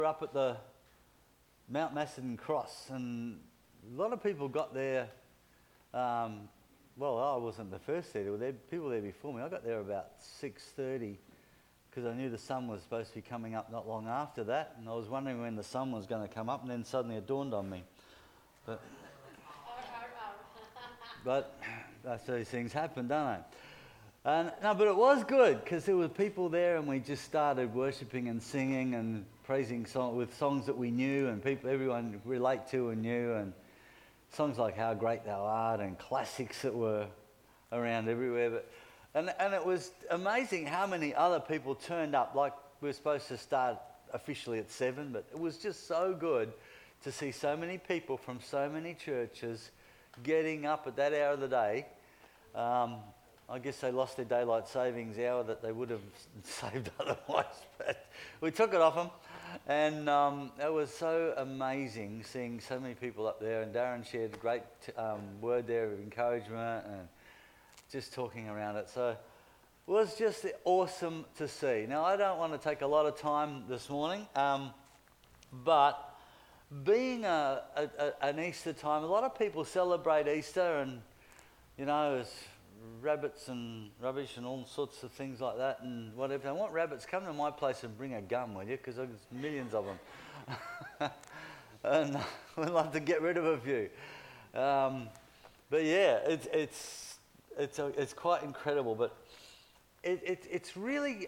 We're up at the Mount Macedon Cross, and a lot of people got there. Well, I wasn't the first there. There were people there before me. I got there about 6:30 because I knew the sun was supposed to be coming up not long after that, and I was wondering when the sun was going to come up, and then suddenly it dawned on me. But that's these things happen, don't they? But it was good because there were people there, and we just started worshipping and singing and praising with songs that we knew and everyone relate to and knew, and songs like "How Great Thou Art" and classics that were around everywhere. And it was amazing how many other people turned up. Like, we were supposed to start officially at 7, but it was just so good to see so many people from so many churches getting up at that hour of the day. I guess they lost their daylight savings hour that they would have saved otherwise, but we took it off them. And it was so amazing seeing so many people up there, and Darren shared a great word there of encouragement and just talking around it. So it was just awesome to see. Now, I don't want to take a lot of time this morning, but being an Easter time, a lot of people celebrate Easter, and, you know, it's rabbits and rubbish and all sorts of things like that and whatever. If they want rabbits, come to my place and bring a gun with you, because there's millions of them. And we'd love to get rid of a few. But yeah, it's quite incredible. But it's really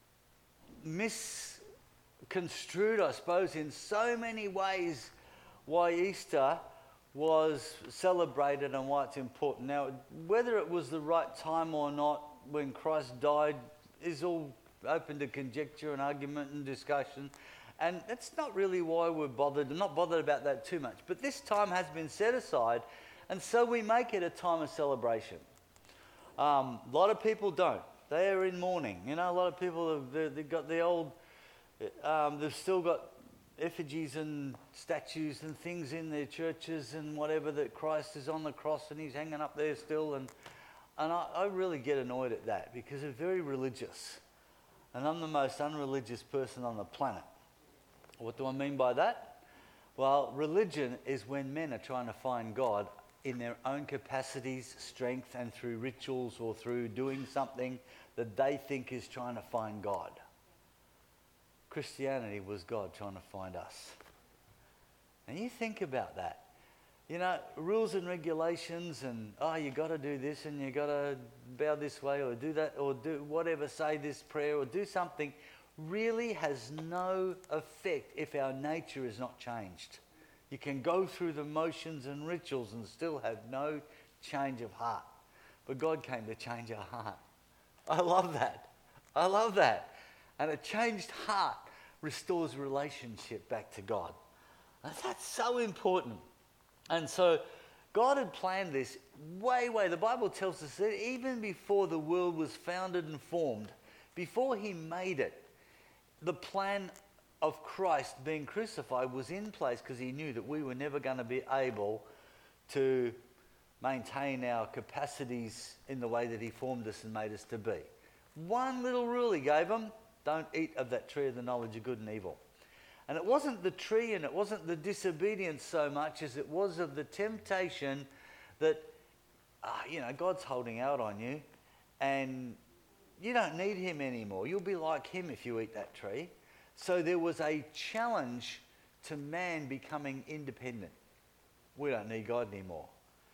misconstrued, I suppose, in so many ways why Easter was celebrated and why it's important. Now, whether it was the right time or not when Christ died is all open to conjecture and argument and discussion, and that's not really why we're not bothered about that too much. But this time has been set aside, and so we make it a time of celebration. A lot of people don't. They are in mourning. You know, a lot of people they've got the old. They've still got effigies and statues and things in their churches and whatever, that Christ is on the cross and he's hanging up there still, and I really get annoyed at that, because it's very religious, and I'm the most unreligious person on the planet. What do I mean by that? Well, religion is when men are trying to find God in their own capacities, strength, and through rituals or through doing something that they think is trying to find God. Christianity was God trying to find us. And you think about that. You know, rules and regulations and, you got to do this and you got to bow this way or do that or do whatever, say this prayer or do something, really has no effect if our nature is not changed. You can go through the motions and rituals and still have no change of heart. But God came to change our heart. I love that. I love that. And a changed heart restores relationship back to God. And that's so important. And so God had planned this way. The Bible tells us that even before the world was founded and formed, before he made it, the plan of Christ being crucified was in place, because he knew that we were never going to be able to maintain our capacities in the way that he formed us and made us to be. One little rule he gave them: don't eat of that tree of the knowledge of good and evil. And it wasn't the tree and it wasn't the disobedience so much as it was of the temptation that, God's holding out on you and you don't need him anymore. You'll be like him if you eat that tree. So there was a challenge to man becoming independent. We don't need God anymore.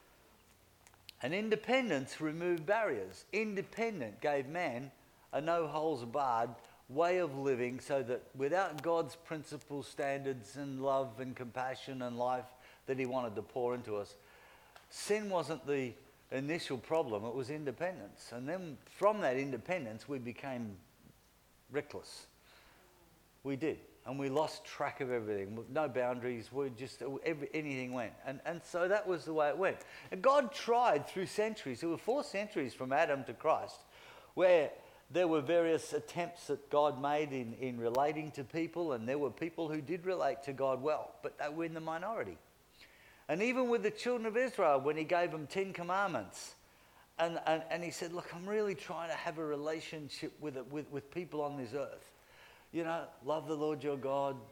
And independence removed barriers. Independent gave man a no-holds-barred way of living, so that without God's principles, standards and love and compassion and life that he wanted to pour into us, sin wasn't the initial problem, it was independence. And then from that independence we became reckless. We did. And we lost track of everything. No boundaries. Anything went. And so that was the way it went. And God tried through centuries. There were 4 centuries from Adam to Christ, where there were various attempts that God made in relating to people, and there were people who did relate to God well, but they were in the minority. And even with the children of Israel, when he gave them 10 commandments, and he said, look, I'm really trying to have a relationship with people on this earth. Love the Lord your God,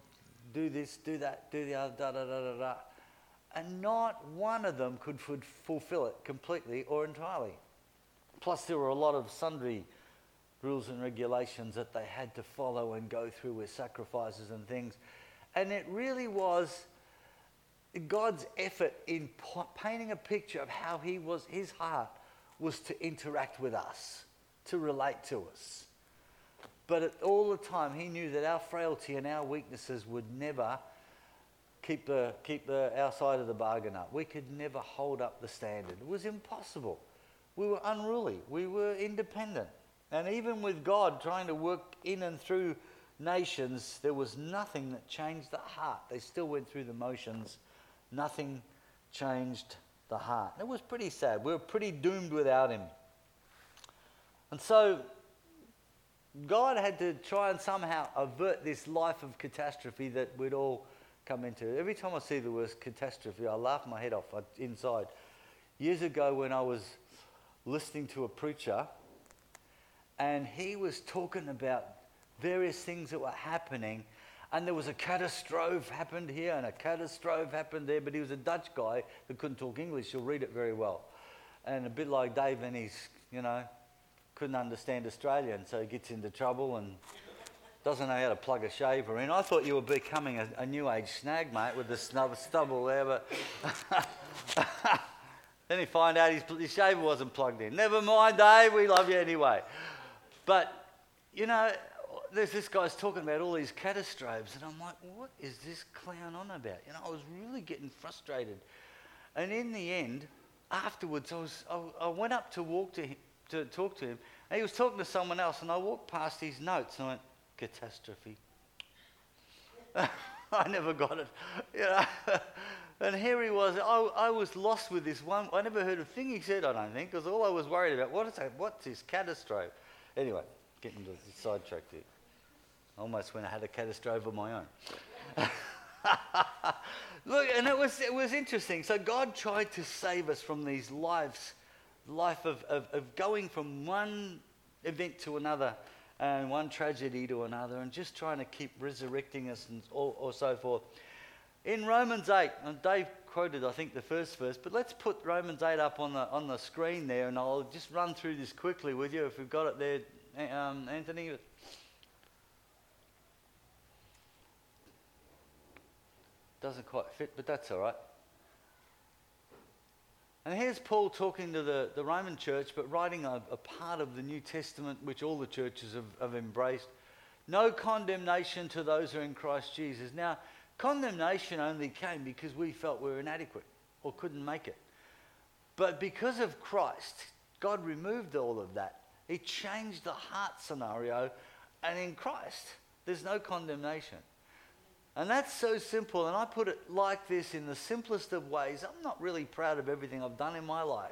do this, do that, do the other, da da da da da. And not one of them could fulfill it completely or entirely. Plus there were a lot of sundry rules and regulations that they had to follow and go through with sacrifices and things. And it really was God's effort in painting a picture of how his heart was to interact with us, to relate to us. But all the time he knew that our frailty and our weaknesses would never keep our side of the bargain up. We could never hold up the standard. It was impossible. We were unruly. We were independent. And even with God trying to work in and through nations, there was nothing that changed the heart. They still went through the motions. Nothing changed the heart. It was pretty sad. We were pretty doomed without him. And so God had to try and somehow avert this life of catastrophe that we'd all come into. Every time I see the word catastrophe, I laugh my head off inside. Years ago when I was listening to a preacher, and he was talking about various things that were happening, and there was a catastrophe happened here and a catastrophe happened there, but he was a Dutch guy that couldn't talk English. He'll read it very well. And a bit like Dave, and he's, couldn't understand Australian, so he gets into trouble and doesn't know how to plug a shaver in. I thought you were becoming a new age snag, mate, with the stubble there, but then he find out his shaver wasn't plugged in. Never mind, Dave, we love you anyway. But, there's this guy's talking about all these catastrophes, and I'm like, what is this clown on about? I was really getting frustrated. And in the end, afterwards, I went up to talk to him, and he was talking to someone else, and I walked past his notes, and I went, catastrophe. I never got it, And here he was. I was lost with this one. I never heard a thing he said, I don't think, because all I was worried about, what's this catastrophe? Anyway, getting sidetracked here. Almost when I had a catastrophe of my own. Look, and it was interesting. So God tried to save us from these life of going from one event to another, and one tragedy to another, and just trying to keep resurrecting us and or so forth. In Romans 8, and Dave quoted, I think, the first verse, but let's put Romans 8 up on the screen there, and I'll just run through this quickly with you if we've got it there, Anthony. Doesn't quite fit, but that's all right. And here's Paul talking to the Roman church, but writing a part of the New Testament which all the churches have embraced. No condemnation to those who are in Christ Jesus. Now, condemnation only came because we felt we were inadequate or couldn't make it. But because of Christ, God removed all of that. He changed the heart scenario, and in Christ, there's no condemnation. And that's so simple, and I put it like this in the simplest of ways. I'm not really proud of everything I've done in my life,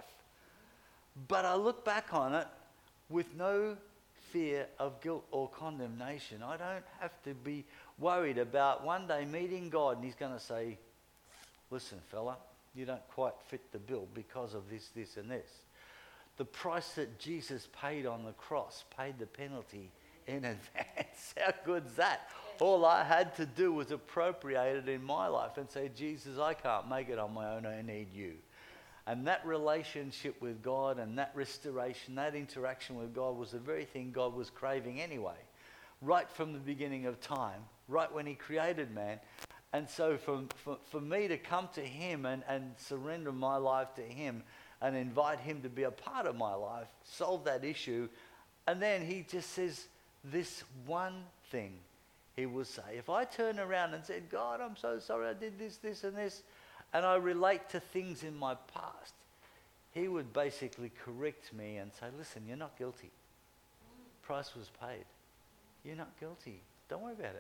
but I look back on it with no fear of guilt or condemnation. I don't have to be worried about one day meeting God and he's going to say, listen, fella, you don't quite fit the bill because of this, this, and this. The price that Jesus paid on the cross paid the penalty in advance. How good's that? All I had to do was appropriate it in my life and say, Jesus, I can't make it on my own. I need you. And that relationship with God and that restoration, that interaction with God was the very thing God was craving anyway, right from the beginning of time, right when he created man. And so for me to come to him and surrender my life to him and invite him to be a part of my life, solve that issue, and then he just says this one thing. He will say, if I turn around and said, God, I'm so sorry I did this, this, and this, and I relate to things in my past, he would basically correct me and say, listen, you're not guilty. Price was paid. You're not guilty. Don't worry about it.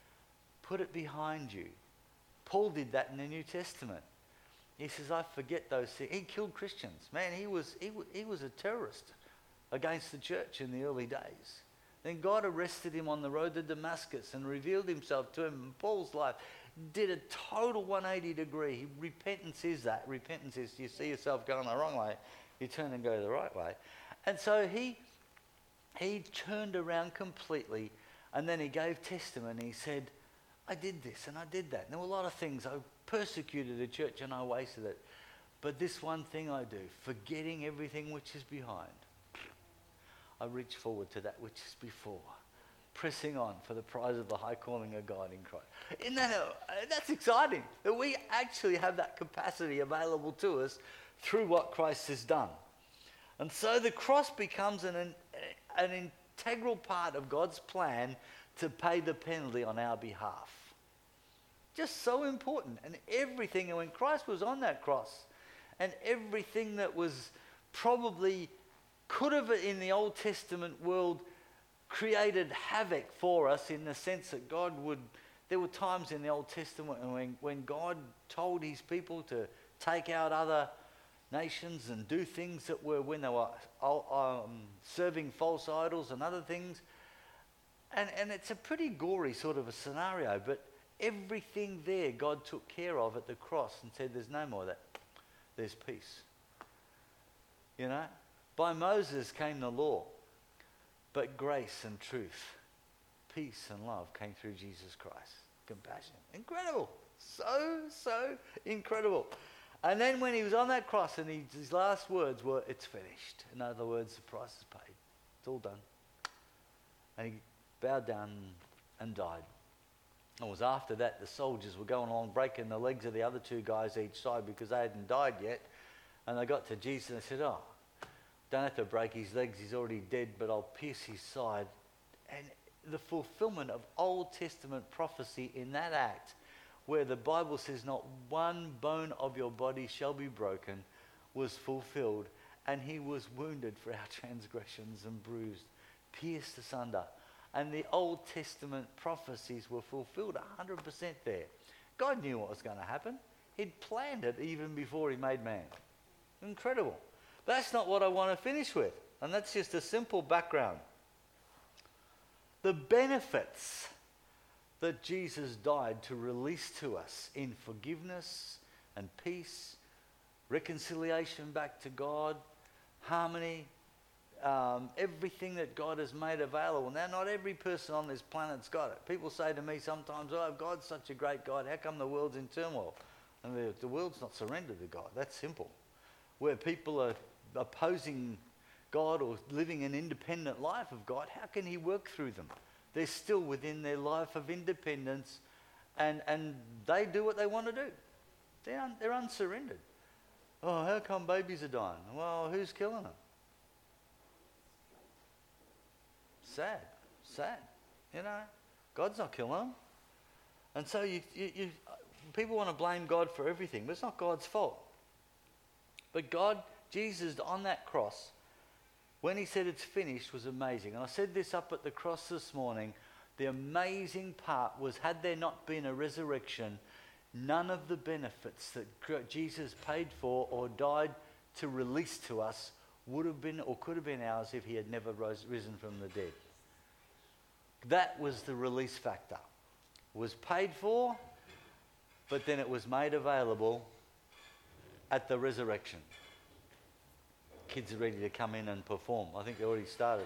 Put it behind you. Paul did that in the New Testament. He says, I forget those things. He killed Christians. Man, he was a terrorist against the church in the early days. Then God arrested him on the road to Damascus and revealed himself to him. And Paul's life did a total 180 degree. Repentance is that. Repentance is you see yourself going the wrong way, you turn and go the right way. And so he turned around completely, and then he gave testimony. He said, I did this and I did that. And there were a lot of things. I persecuted the church and I wasted it. But this one thing I do, forgetting everything which is behind, I reach forward to that which is before, pressing on for the prize of the high calling of God in Christ. Isn't that's exciting, that we actually have that capacity available to us through what Christ has done. And so the cross becomes an integral part of God's plan to pay the penalty on our behalf. Just so important. And everything, and when Christ was on that cross, and everything that was probably could have in the Old Testament world created havoc for us, in the sense that there were times in the Old Testament when God told his people to take out other nations and do things that were when they were serving false idols and other things. And it's a pretty gory sort of a scenario, but everything there God took care of at the cross and said there's no more of that. There's peace. You know? By Moses came the law, but grace and truth, peace and love came through Jesus Christ. Compassion. Incredible. So incredible. And then when he was on that cross and his last words were, "It's finished." In other words, the price is paid. It's all done. And he bowed down and died. It was after that the soldiers were going along breaking the legs of the other two guys each side because they hadn't died yet. And they got to Jesus and they said, "Oh, don't have to break his legs, he's already dead, but I'll pierce his side." And the fulfillment of Old Testament prophecy in that act, where the Bible says not one bone of your body shall be broken, was fulfilled. And he was wounded for our transgressions and bruised, pierced asunder. And the Old Testament prophecies were fulfilled 100% there. God knew what was going to happen. He'd planned it even before he made man. Incredible. But that's not what I want to finish with. And that's just a simple background. The benefits that Jesus died to release to us in forgiveness and peace, reconciliation back to God, harmony, everything that God has made available. Now, not every person on this planet's got it. People say to me sometimes, "Oh, God's such a great God. How come the world's in turmoil?" And the world's not surrendered to God. That's simple. Where people are opposing God or living an independent life of God, how can he work through them? They're still within their life of independence, and they do what they want to do. They're unsurrendered. "Oh, how come babies are dying?" Well, who's killing them? Sad. You know, God's not killing them. And so people want to blame God for everything, but it's not God's fault. But God, Jesus on that cross, when he said it's finished, was amazing. And I said this up at the cross this morning. The amazing part was, had there not been a resurrection, none of the benefits that Jesus paid for or died to release to us would have been or could have been ours if he had never risen from the dead. That was the release factor. It was paid for, but then it was made available at the resurrection. Kids are ready to come in and perform. I think they already started.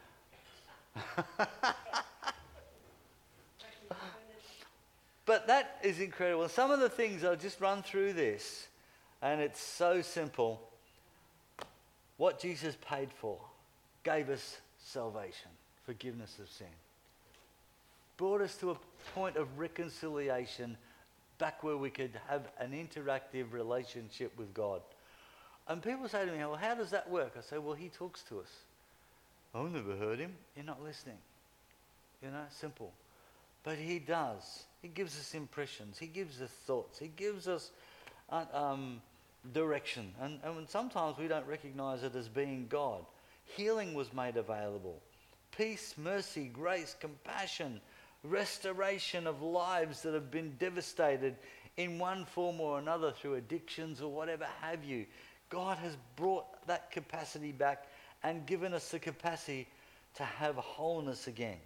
But that is incredible. Some of the things, I'll just run through this, and it's so simple. What Jesus paid for gave us salvation, forgiveness of sin. Brought us to a point of reconciliation back where we could have an interactive relationship with God. And people say to me, "Well, how does that work?" I say, "Well, he talks to us." "I've never heard him." You're not listening. You know, simple. But he does. He gives us impressions. He gives us thoughts. He gives us direction. And sometimes we don't recognize it as being God. Healing was made available. Peace, mercy, grace, compassion, restoration of lives that have been devastated in one form or another through addictions or whatever have you. God has brought that capacity back and given us the capacity to have wholeness again.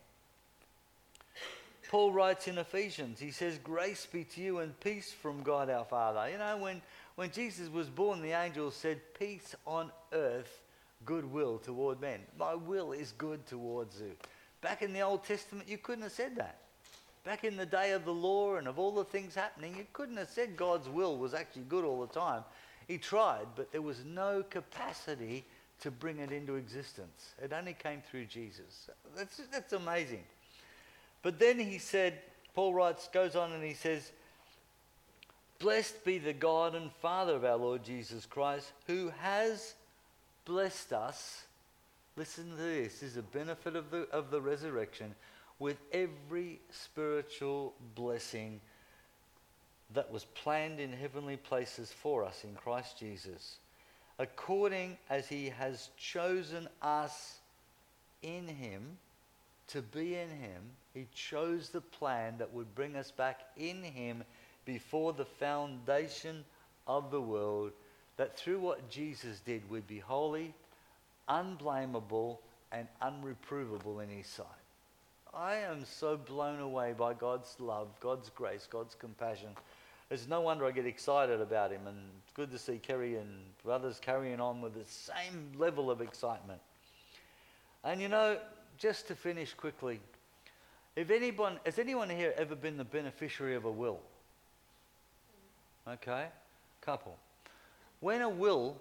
Paul writes in Ephesians, he says, "Grace be to you and peace from God our Father." You know, when Jesus was born, the angels said, "Peace on earth, goodwill toward men." My will is good towards you. Back in the Old Testament, you couldn't have said that. back in the day of the law and of all the things happening, you couldn't have said God's will was actually good all the time. He tried, but there was no capacity to bring it into existence. It only came through Jesus. That's amazing. But then he said, Paul goes on and he says, blessed be the God and Father of our Lord Jesus Christ, who has blessed us. Listen to this. This is a benefit of the resurrection, with every spiritual blessing that was planned in heavenly places for us in Christ Jesus, according as he has chosen us in him, to be in him. He chose the plan that would bring us back in him before the foundation of the world, that through what Jesus did we'd be holy, unblameable, and unreprovable in his sight. I am so blown away by God's love, God's grace, God's compassion. It's no wonder I get excited about him, and it's good to see Kerry and others carrying on with the same level of excitement. And just to finish quickly, has anyone here ever been the beneficiary of a will? Okay, couple. When a will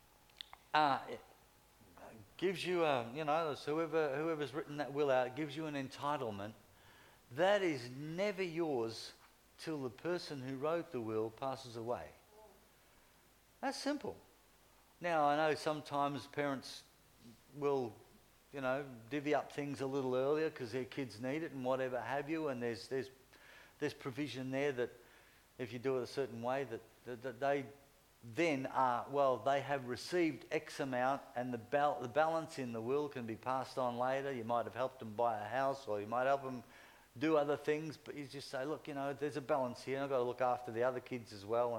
gives you whoever's written that will out gives you an entitlement, that is never yours till the person who wrote the will passes away. That's simple. Now, I know sometimes parents will, divvy up things a little earlier because their kids need it and whatever have you, and there's provision there that if you do it a certain way that they then they have received X amount, and the balance in the will can be passed on later. You might have helped them buy a house, or you might help them do other things, but you just say, look, there's a balance here, and I've got to look after the other kids as well,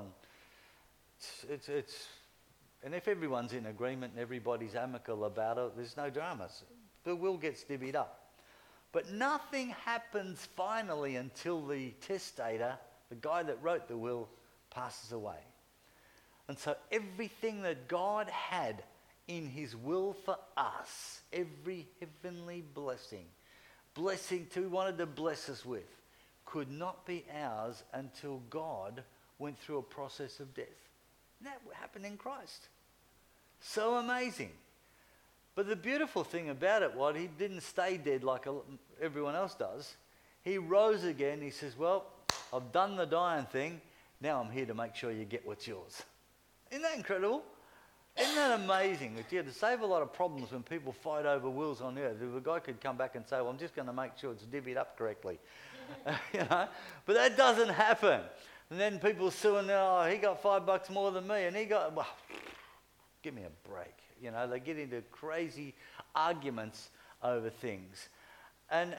and and if everyone's in agreement and everybody's amicable about it, there's no dramas. The will gets divvied up. But nothing happens finally until the testator, the guy that wrote the will, passes away. And so everything that God had in his will for us, every heavenly blessing he wanted to bless us with, could not be ours until God went through a process of death. And that happened in Christ. So amazing. But the beautiful thing about it was he didn't stay dead like everyone else does. He rose again. He says, well, I've done the dying thing. Now I'm here to make sure you get what's yours. Isn't that incredible? Isn't that amazing? To save a lot of problems when people fight over wills on earth. If a guy could come back and say, well, I'm just going to make sure it's divvied up correctly. But that doesn't happen. And then people suing, he got $5 more than me, and he got, well, give me a break. They get into crazy arguments over things. And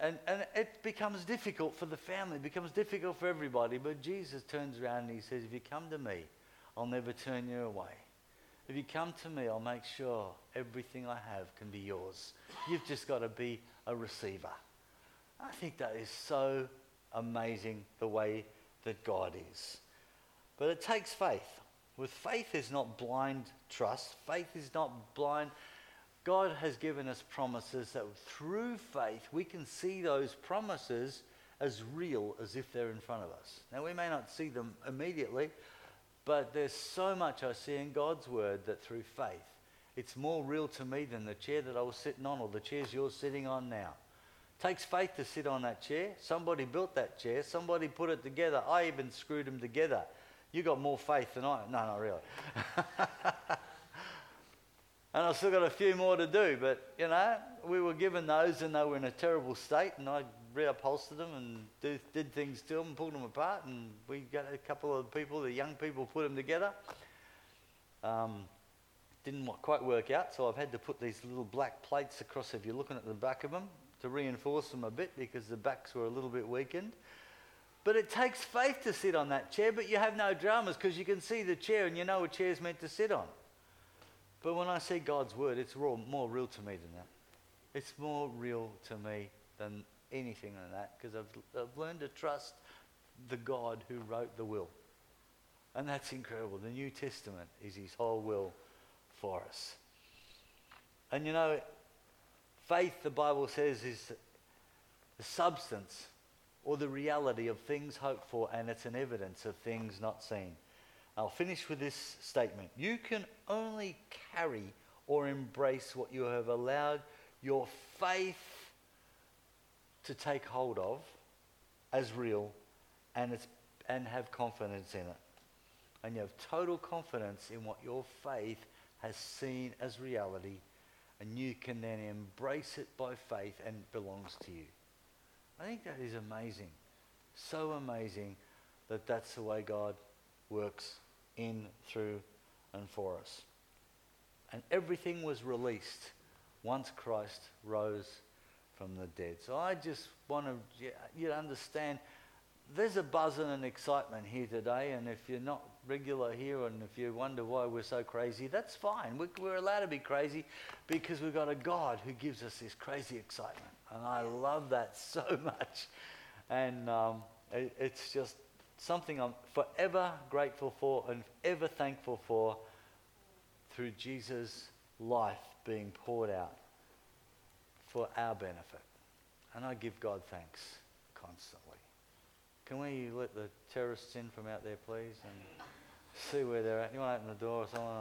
it becomes difficult for the family, it becomes difficult for everybody. But Jesus turns around and he says, if you come to me, I'll never turn you away. If you come to me, I'll make sure everything I have can be yours. You've just got to be a receiver. I think that is so amazing, the way that God is. But it takes faith. With faith is not blind trust. Faith is not blind. God has given us promises that through faith we can see those promises as real as if they're in front of us. Now, we may not see them immediately, but there's so much I see in God's word that through faith, it's more real to me than the chair that I was sitting on or the chairs you're sitting on now. It takes faith to sit on that chair. Somebody built that chair. Somebody put it together. I even screwed them together. You got more faith than I. No, not really. And I've still got a few more to do, but, we were given those and they were in a terrible state, and I reupholstered them and did things to them, pulled them apart, and we got a couple of people, the young people, put them together. Didn't quite work out, so I've had to put these little black plates across, if you're looking at the back of them, to reinforce them a bit because the backs were a little bit weakened. But it takes faith to sit on that chair, but you have no dramas because you can see the chair and you know a chair's meant to sit on. But when I see God's word, it's more real to me than that. It's more real to me than anything than that, because I've learned to trust the God who wrote the will. And that's incredible. The New Testament is his whole will for us. And faith, the Bible says, is the substance or the reality of things hoped for, and it's an evidence of things not seen. I'll finish with this statement. You can only carry or embrace what you have allowed your faith to take hold of as real, and have confidence in it. And you have total confidence in what your faith has seen as reality, and you can then embrace it by faith, and it belongs to you. I think that is amazing. So amazing that that's the way God works in, through, and for us. And everything was released once Christ rose from the dead. So I just want you to understand there's a buzz and an excitement here today, and if you're not regular here and if you wonder why we're so crazy, that's fine. We're allowed to be crazy because we've got a God who gives us this crazy excitement. And I love that so much. And it's just something I'm forever grateful for and ever thankful for, through Jesus' life being poured out for our benefit. And I give God thanks constantly. Can we let the terrorists in from out there, please, and see where they're at? You want to open the door or someone?